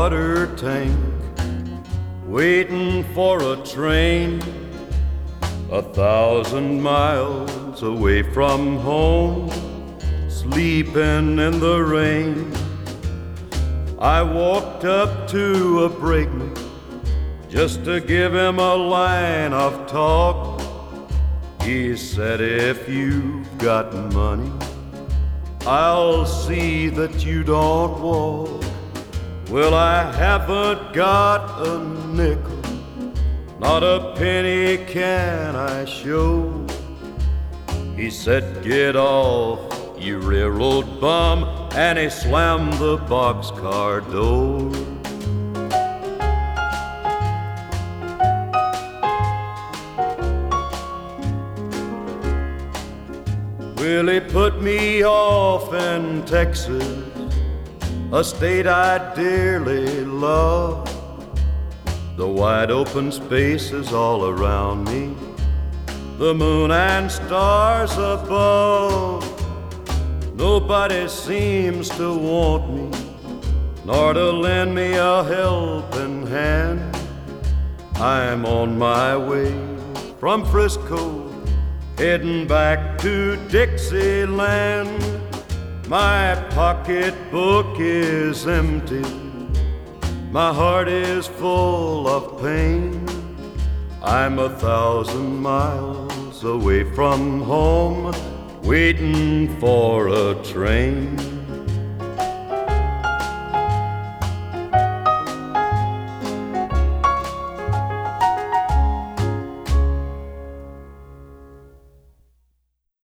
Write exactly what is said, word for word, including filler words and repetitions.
water tank, waiting for a train, a thousand miles away from home, sleeping in the rain. I walked up to a brakeman just to give him a line of talk. He said, if you've got money, I'll see that you don't walk. Well, I haven't got a nickel, not a penny can I show. He said, get off, you railroad bum, and he slammed the boxcar door. Well, he put me off in Texas, a state I dearly love. The wide open spaces all around me, the moon and stars above. Nobody seems to want me, nor to lend me a helping hand. I'm on my way from Frisco, heading back to Dixieland. My pocketbook is empty, my heart is full of pain. I'm a thousand miles away from home, waiting for a train.